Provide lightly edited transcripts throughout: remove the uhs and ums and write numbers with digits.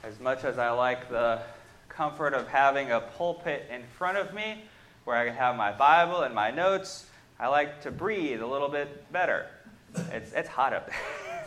As much as I like the comfort of having a pulpit in front of me where I can have my Bible and my notes, I like to breathe a little bit better. It's hot up there.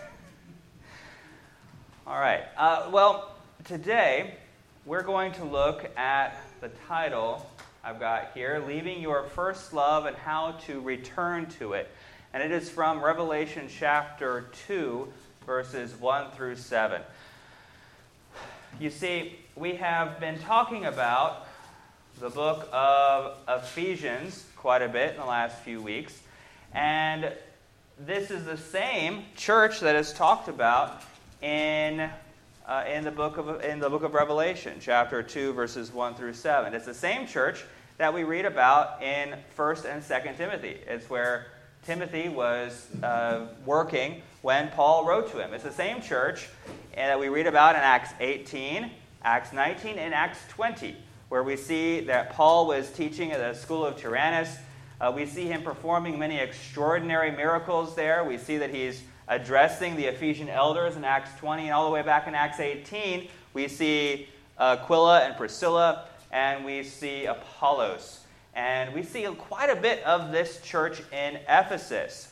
All right. Well, today we're going to look at the title I've got here, Leaving Your First Love and How to Return to It. And it is from Revelation chapter 2, verses 1 through 7. You see, we have been talking about the book of Ephesians quite a bit in the last few weeks. And this is the same church that is talked about in the book of Revelation, chapter 2, verses 1 through 7. It's the same church that we read about in 1st and 2nd Timothy. It's where Timothy was working when Paul wrote to him. It's the same church that we read about in Acts 18, Acts 19, and Acts 20, where we see that Paul was teaching at the school of Tyrannus. We see him performing many extraordinary miracles there. We see that he's addressing the Ephesian elders in Acts 20, and all the way back in Acts 18, we see Aquila and Priscilla, and we see Apollos. And we see quite a bit of this church in Ephesus.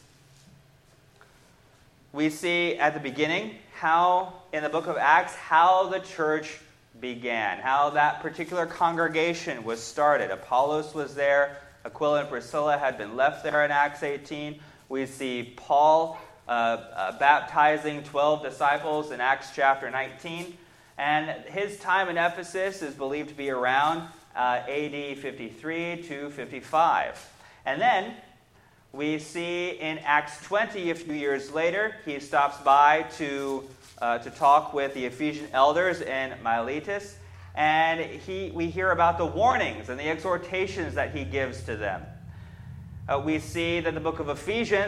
We see at the beginning in the book of Acts, how the church began, how that particular congregation was started. Apollos was there. Aquila and Priscilla had been left there in Acts 18. We see Paul baptizing 12 disciples in Acts chapter 19. And his time in Ephesus is believed to be around AD 53 to 55. And then we see in Acts 20, a few years later, he stops by to talk with the Ephesian elders in Miletus, and we hear about the warnings and the exhortations that he gives to them. We see that the book of Ephesians,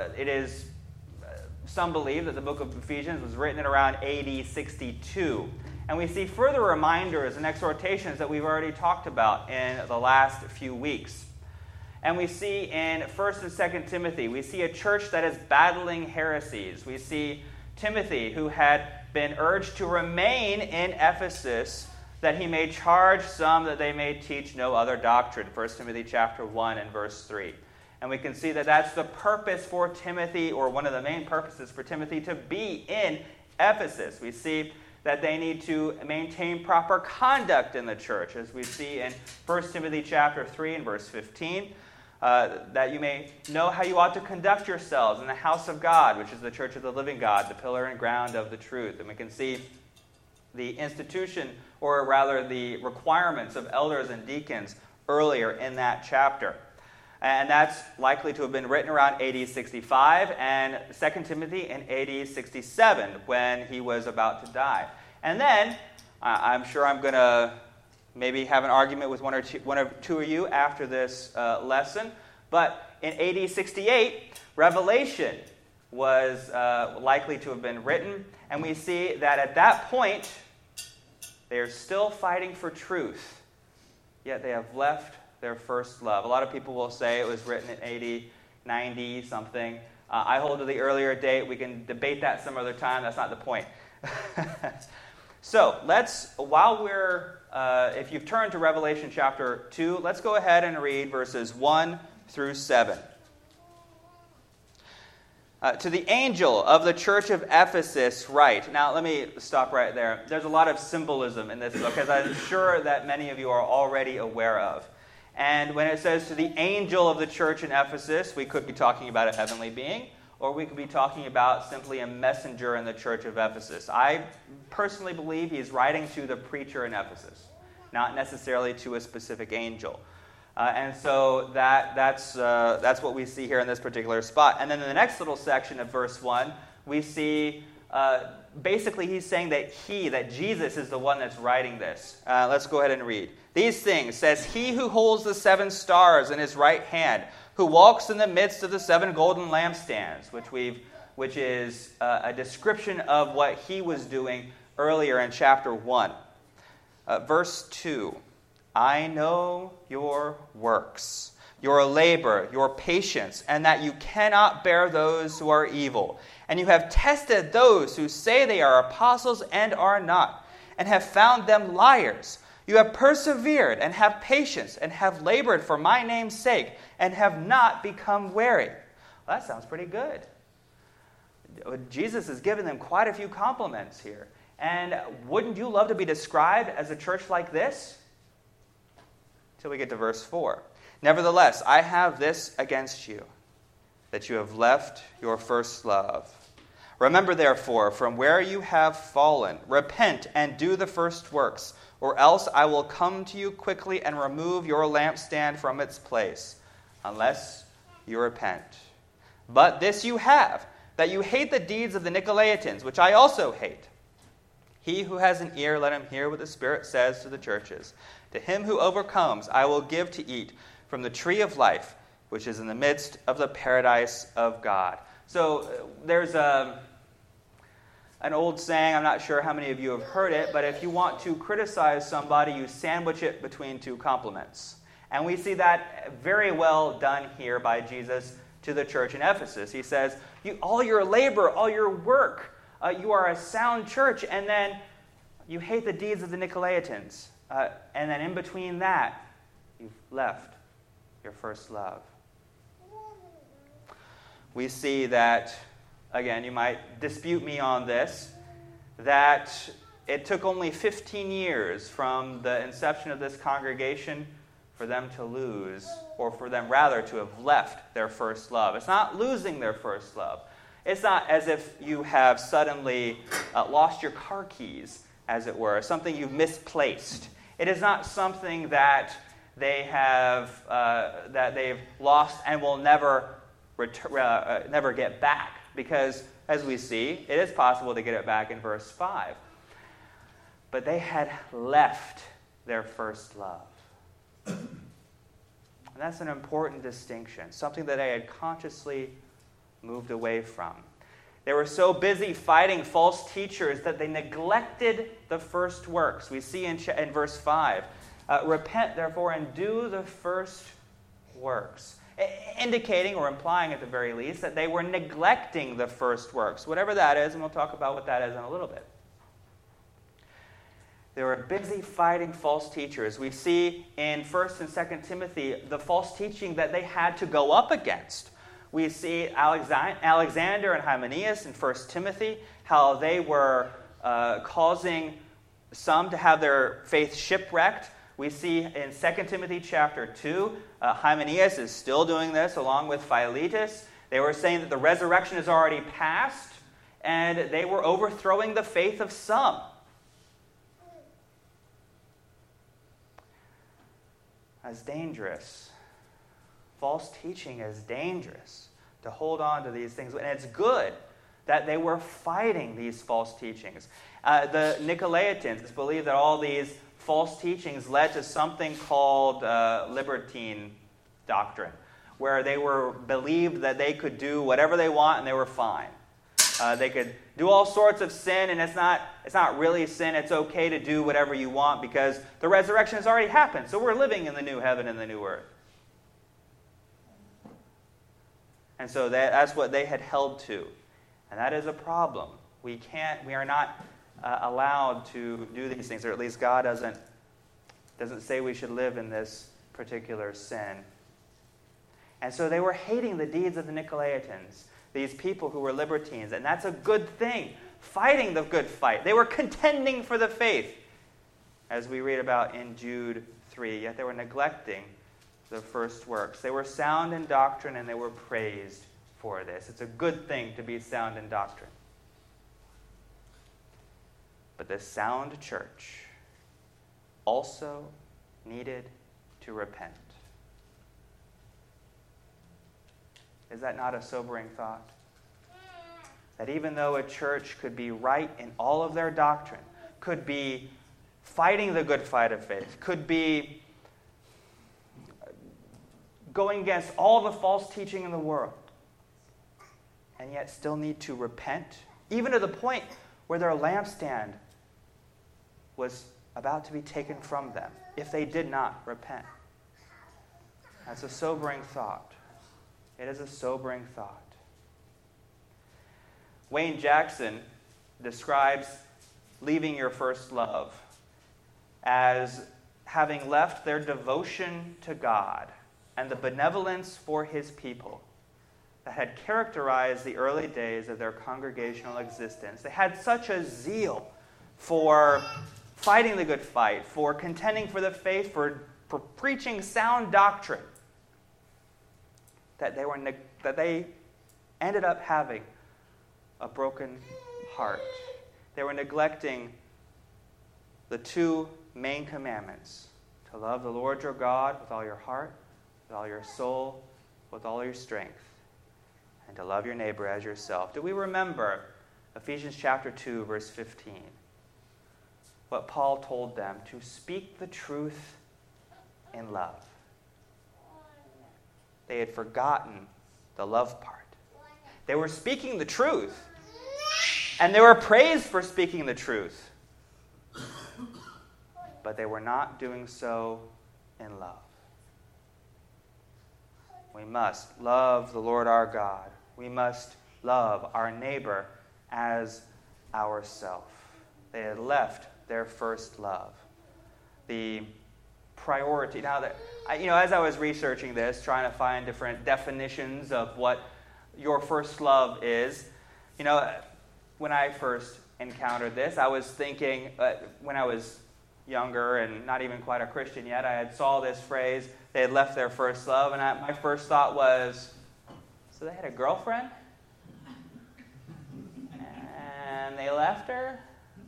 some believe that the book of Ephesians was written at around AD 62. And we see further reminders and exhortations that we've already talked about in the last few weeks. And we see in 1st and 2nd Timothy, we see a church that is battling heresies. We see Timothy, who had been urged to remain in Ephesus, that he may charge some that they may teach no other doctrine. 1 Timothy chapter 1 and verse 3. And we can see that that's the purpose for Timothy, or one of the main purposes for Timothy to be in Ephesus. We see that they need to maintain proper conduct in the church, as we see in 1 Timothy chapter 3 and verse 15, that you may know how you ought to conduct yourselves in the house of God, which is the church of the living God, the pillar and ground of the truth. And we can see the institution, or rather the requirements of elders and deacons earlier in that chapter. And that's likely to have been written around AD 65, and 2 Timothy in AD 67, when he was about to die. And then, I'm sure I'm going to maybe have an argument with one or two of you after this lesson, but in AD 68, Revelation was likely to have been written, and we see that at that point, they are still fighting for truth, yet they have left their first love. A lot of people will say it was written in AD 90 something. I hold to the earlier date. We can debate that some other time. That's not the point. So if you've turned to Revelation chapter 2, let's go ahead and read verses 1 through 7. To the angel of the church of Ephesus write. Now, let me stop right there. There's a lot of symbolism in this book, as I'm sure that many of you are already aware of. And when it says to the angel of the church in Ephesus, we could be talking about a heavenly being, or we could be talking about simply a messenger in the church of Ephesus. I personally believe he's writing to the preacher in Ephesus, not necessarily to a specific angel. And so that's what we see here in this particular spot. And then in the next little section of verse 1, we see basically he's saying that Jesus is the one that's writing this. Let's go ahead and read. These things says he who holds the 7 stars in his right hand, who walks in the midst of the 7 golden lampstands, which is a description of what he was doing earlier in chapter 1. Verse 2, I know your works, your labor, your patience, and that you cannot bear those who are evil. And you have tested those who say they are apostles and are not, and have found them liars. You have persevered and have patience and have labored for my name's sake and have not become weary. Well, that sounds pretty good. Jesus is giving them quite a few compliments here. And wouldn't you love to be described as a church like this? Till we get to verse 4. Nevertheless, I have this against you, that you have left your first love. Remember, therefore, from where you have fallen, repent and do the first works, or else I will come to you quickly and remove your lampstand from its place, unless you repent. But this you have, that you hate the deeds of the Nicolaitans, which I also hate. He who has an ear, let him hear what the Spirit says to the churches. To him who overcomes, I will give to eat from the tree of life, which is in the midst of the paradise of God. So there's an old saying, I'm not sure how many of you have heard it, but if you want to criticize somebody, you sandwich it between two compliments. And we see that very well done here by Jesus to the church in Ephesus. He says, all your labor, all your work, you are a sound church, and then you hate the deeds of the Nicolaitans. And then in between that, you've left your first love. We see that, again, you might dispute me on this, that it took only 15 years from the inception of this congregation for them to lose, or for them rather to have left their first love. It's not losing their first love. It's not as if you have suddenly lost your car keys, as it were, something you've misplaced. It is not something that they have that they've lost and will never get back, because as we see, it is possible to get it back in verse 5. But they had left their first love. And that's an important distinction, something that they had consciously moved away from. They were so busy fighting false teachers that they neglected the first works. We see in verse 5, repent, therefore, and do the first works. Indicating or implying at the very least that they were neglecting the first works, whatever that is, and we'll talk about what that is in a little bit. They were busy fighting false teachers. We see in 1 and 2 Timothy the false teaching that they had to go up against. We see Alexander and Hymenaeus in 1 Timothy, how they were causing some to have their faith shipwrecked. We see in 2 Timothy chapter 2, Hymenaeus is still doing this along with Philetus. They were saying that the resurrection is already past, and they were overthrowing the faith of some. That's dangerous. False teaching is dangerous, to hold on to these things. And it's good that they were fighting these false teachings. The Nicolaitans believed that all these false teachings led to something called libertine doctrine, where they believed that they could do whatever they want and they were fine. They could do all sorts of sin, and it's not really sin. It's okay to do whatever you want because the resurrection has already happened. So we're living in the new heaven and the new earth. And so that's what they had held to. And that is a problem. We are not allowed to do these things, or at least God doesn't say we should live in this particular sin. And so they were hating the deeds of the Nicolaitans, these people who were libertines, and that's a good thing, fighting the good fight. They were contending for the faith, as we read about in Jude 3, yet they were neglecting the first works. They were sound in doctrine, and they were praised for this. It's a good thing to be sound in doctrine. But this sound church also needed to repent. Is that not a sobering thought? That even though a church could be right in all of their doctrine, could be fighting the good fight of faith, could be going against all the false teaching in the world, and yet still need to repent, even to the point where their lampstand was about to be taken from them if they did not repent. That's a sobering thought. It is a sobering thought. Wayne Jackson describes leaving your first love, as having left their devotion to God and the benevolence for his people that had characterized the early days of their congregational existence. They had such a zeal for fighting the good fight, for contending for the faith, for preaching sound doctrine, that they ended up having a broken heart. They were neglecting the two main commandments: to love the Lord your God with all your heart, with all your soul, with all your strength, and to love your neighbor as yourself. Do we remember Ephesians chapter 2, verse 15? What Paul told them: to speak the truth in love. They had forgotten the love part. They were speaking the truth, and they were praised for speaking the truth. But they were not doing so in love. We must love the Lord our God. We must love our neighbor as ourself. They had left their first love. The priority. Now, as I was researching this, trying to find different definitions of what your first love is, when I first encountered this, I was thinking, when I was younger and not even quite a Christian yet, I had saw this phrase, they had left their first love, and my first thought was, so they had a girlfriend? And they left her?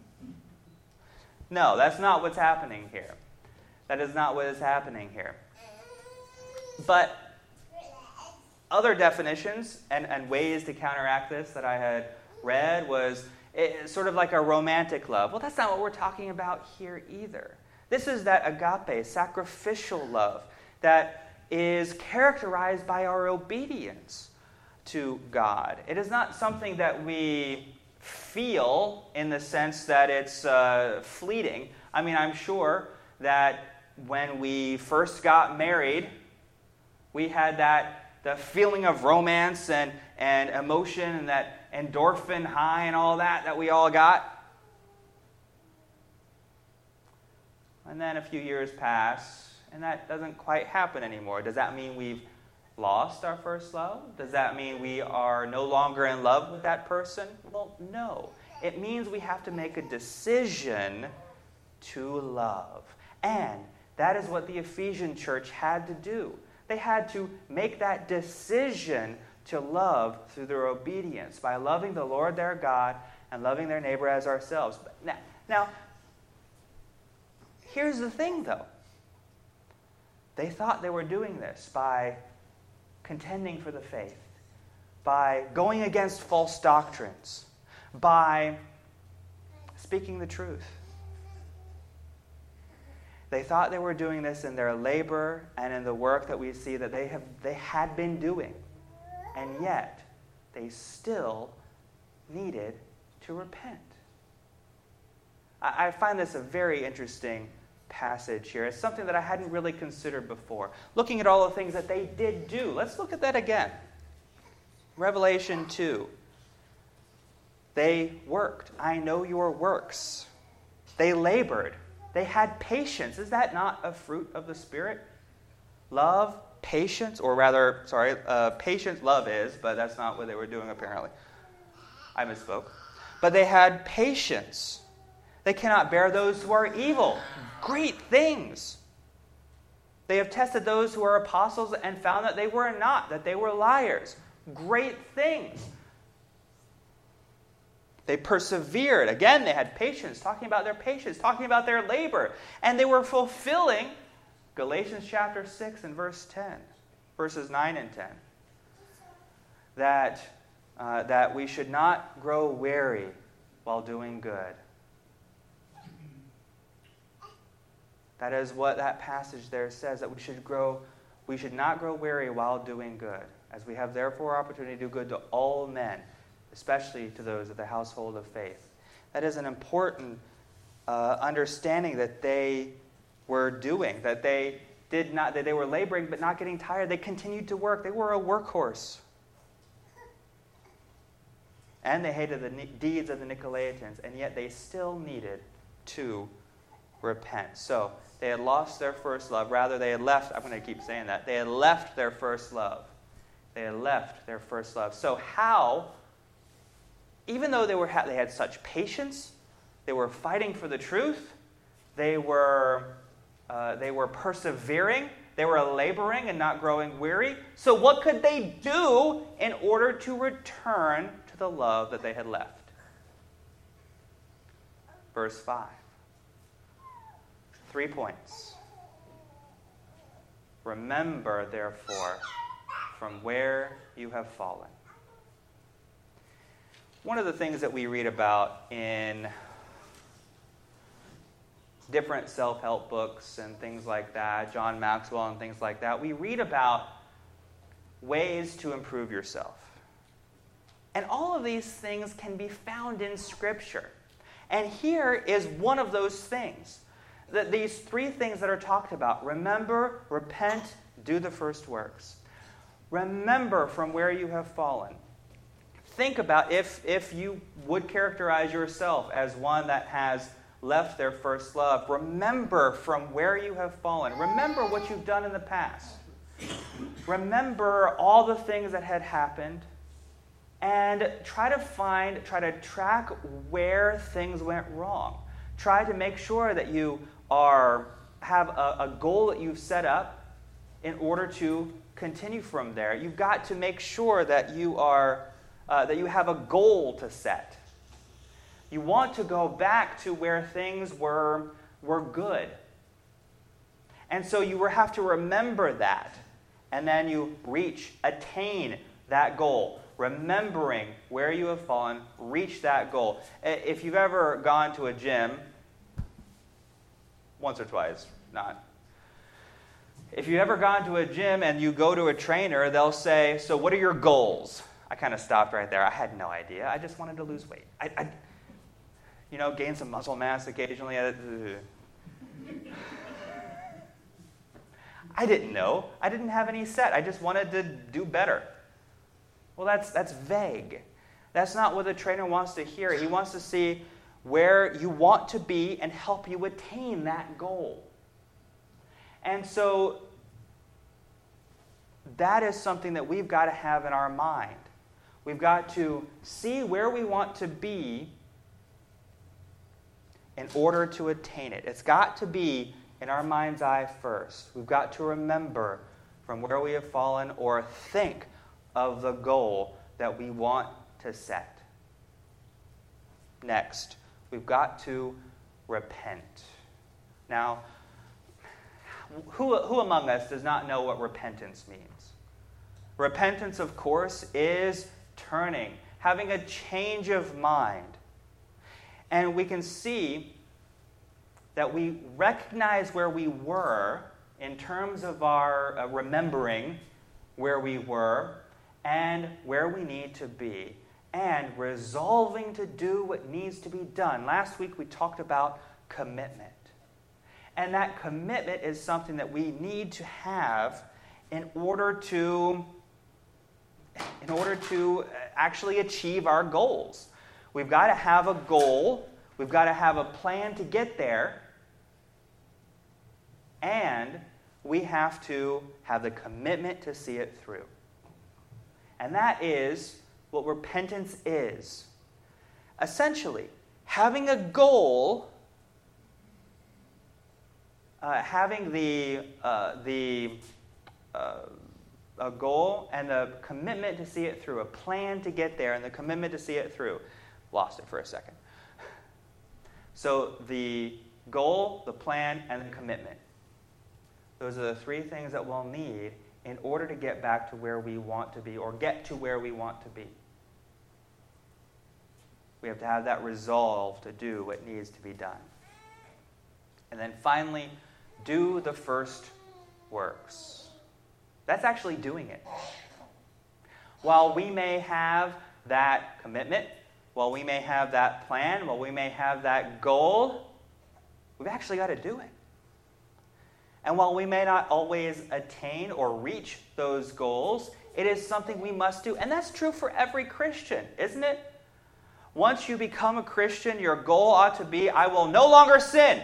No, that's not what's happening here. That is not what is happening here. But other definitions and ways to counteract this that I had read was sort of like a romantic love. Well, that's not what we're talking about here either. This is that agape, sacrificial love that is characterized by our obedience to God. It is not something that we feel in the sense that it's fleeting. I mean, I'm sure that when we first got married, we had the feeling of romance and emotion and that endorphin high and all that we all got. And then a few years pass, and that doesn't quite happen anymore. Does that mean we've lost our first love? Does that mean we are no longer in love with that person? Well, no. It means we have to make a decision to love. And that is what the Ephesian church had to do. They had to make that decision to love through their obedience by loving the Lord their God and loving their neighbor as ourselves. Now, here's the thing, though. They thought they were doing this by contending for the faith, by going against false doctrines, by speaking the truth. They thought they were doing this in their labor and in the work that we see that they had been doing. And yet, they still needed to repent. I find this a very interesting passage here. It's something that I hadn't really considered before. Looking at all the things that they did do. Let's look at that again. Revelation 2. They worked. I know your works. They labored. They had patience. Is that not a fruit of the Spirit? Love, patience, or rather, patience, love is, but that's not what they were doing apparently. I misspoke. But they had patience. They cannot bear those who are evil. Great things. They have tested those who are apostles and found that they were not, that they were liars. Great things. They persevered. Again, they had patience, talking about their patience, talking about their labor. And they were fulfilling Galatians chapter 6 and verse 10, verses 9 and 10. That we should not grow weary while doing good. That is what that passage there says, that we should not grow weary while doing good, as we have therefore opportunity to do good to all men, especially to those of the household of faith. That is an important understanding that they were doing, that they were laboring but not getting tired. They continued to work. They were a workhorse. and they hated the deeds of the Nicolaitans, and yet they still needed to repent. So they had lost their first love. Rather, they had left. I'm going to keep saying that. They had left their first love. They had left their first love. So how, even though they had such patience, they were fighting for the truth, they were persevering, they were laboring and not growing weary. So what could they do in order to return to the love that they had left? Verse 5. 3 points. Remember, therefore, from where you have fallen. One of the things that we read about in different self-help books and things like that, John Maxwell and things like that, we read about ways to improve yourself. And all of these things can be found in Scripture. And here is one of those things. That these 3 things that are talked about: remember, repent, do the first works. Remember from where you have fallen. Think about if you would characterize yourself as one that has left their first love. Remember from where you have fallen. Remember what you've done in the past. Remember all the things that had happened. And try to track where things went wrong. Try to make sure that you have a goal that you've set up in order to continue from there. You've got to make sure that you have a goal to set. You want to go back to where things were good. And so you have to remember that. And then you attain that goal. Remembering where you have fallen, reach that goal. If you've ever gone to a gym, once or twice, not. If you've ever gone to a gym and you go to a trainer, they'll say, "So what are your goals?" I kind of stopped right there. I had no idea. I just wanted to lose weight. Gain some muscle mass occasionally. I didn't know. I didn't have any set. I just wanted to do better. Well, that's vague. That's not what the trainer wants to hear. He wants to see where you want to be and help you attain that goal. And so that is something that we've got to have in our mind. We've got to see where we want to be in order to attain it. It's got to be in our mind's eye first. We've got to remember from where we have fallen, or think of the goal that we want to set. Next, we've got to repent. Now, who among us does not know what repentance means? Repentance, of course, is turning, having a change of mind. And we can see that we recognize where we were in terms of our remembering where we were and where we need to be, and resolving to do what needs to be done. Last week we talked about commitment. And that commitment is something that we need to have in order to actually achieve our goals. We've got to have a goal. We've got to have a plan to get there. And we have to have the commitment to see it through. And that is what repentance is. Essentially, having a goal, having a goal and the commitment to see it through, a plan to get there and the commitment to see it through. Lost it for a second. So the goal, the plan, and the commitment. Those are the 3 things that we'll need in order to get back to where we want to be, or get to where we want to be. We have to have that resolve to do what needs to be done. And then finally, do the first works. That's actually doing it. While we may have that commitment, while we may have that plan, while we may have that goal, we've actually got to do it. And while we may not always attain or reach those goals, it is something we must do. And that's true for every Christian, isn't it? Once you become a Christian, your goal ought to be, I will no longer sin.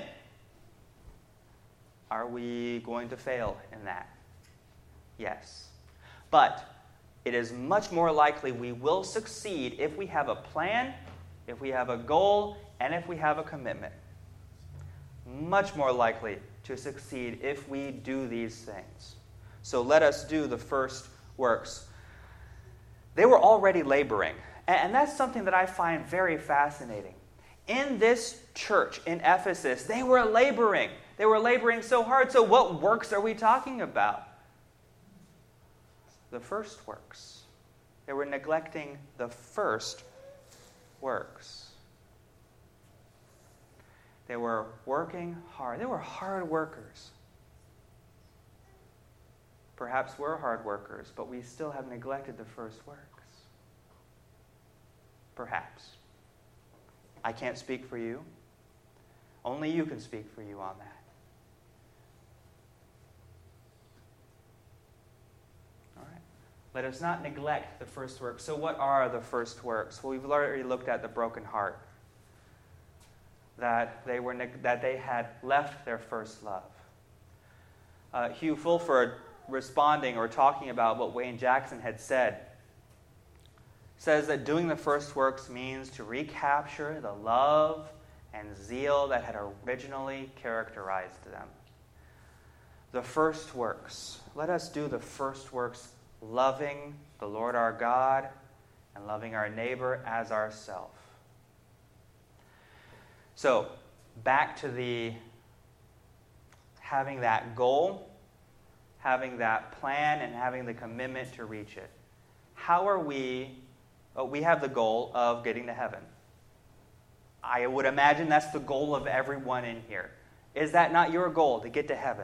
Are we going to fail in that? Yes. But it is much more likely we will succeed if we have a plan, if we have a goal, and if we have a commitment. Much more likely to succeed if we do these things. So let us do the first works. They were already laboring. And that's something that I find very fascinating. In this church in Ephesus, they were laboring. They were laboring so hard. So what works are we talking about? The first works. They were neglecting the first works. They were working hard. They were hard workers. Perhaps we're hard workers, but we still have neglected the first works. Perhaps. I can't speak for you. Only you can speak for you on that. Let us not neglect the first works. So what are the first works? Well, we've already looked at the broken heart. That they had left their first love. Hugh Fulford, responding or talking about what Wayne Jackson had said, says that doing the first works means to recapture the love and zeal that had originally characterized them. The first works. Let us do the first works, loving the Lord our God and loving our neighbor as ourselves. So, back to the having that goal, having that plan, and having the commitment to reach it. How are we have the goal of getting to heaven. I would imagine that's the goal of everyone in here. Is that not your goal, to get to heaven?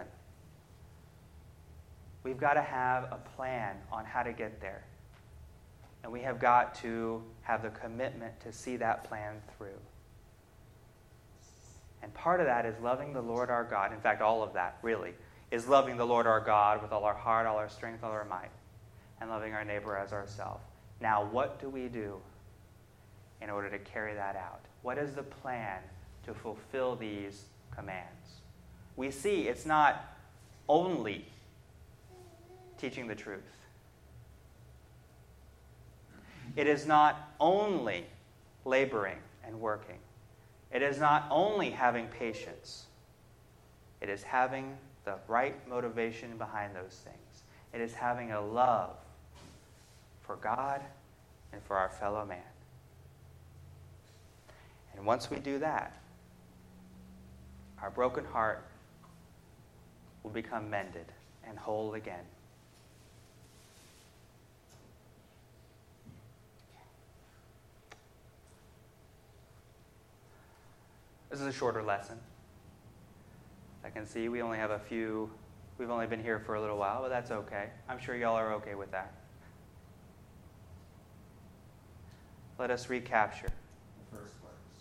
We've got to have a plan on how to get there. And we have got to have the commitment to see that plan through. And part of that is loving the Lord our God. In fact, all of that, really, is loving the Lord our God with all our heart, all our strength, all our might, and loving our neighbor as ourselves. Now, what do we do in order to carry that out? What is the plan to fulfill these commands? We see it's not only teaching the truth. It is not only laboring and working. It is not only having patience. It is having the right motivation behind those things. It is having a love for God and for our fellow man. And once we do that, our broken heart will become mended and whole again. This is a shorter lesson. I can see we only have a few, we've only been here for a little while, but that's okay. I'm sure y'all are okay with that. Let us recapture the first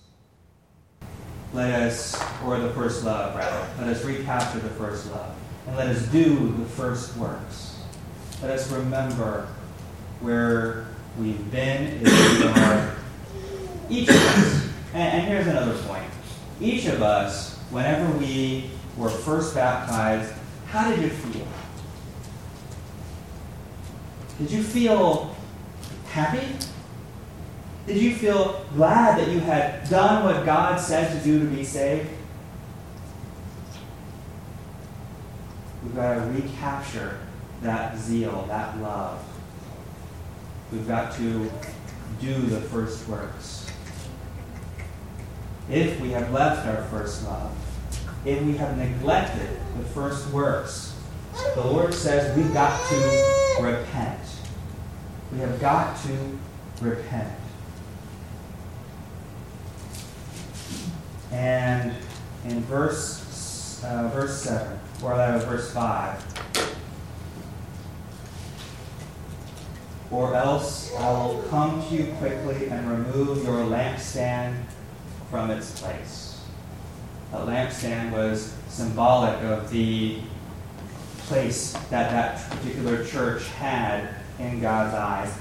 works. Or the first love, rather. Let us recapture the first love. And let us do the first works. Let us remember where we've been, is where we are. Each of us, and here's another point. Each of us, whenever we were first baptized, how did you feel? Did you feel happy? Did you feel glad that you had done what God said to do to be saved? We've got to recapture that zeal, that love. We've got to do the first works. If we have left our first love, if we have neglected the first works, the Lord says we've got to repent. We have got to repent. And in verse 7, or verse 5, or else I will come to you quickly and remove your lampstand from its place. A lampstand was symbolic of the place that particular church had in God's eyes.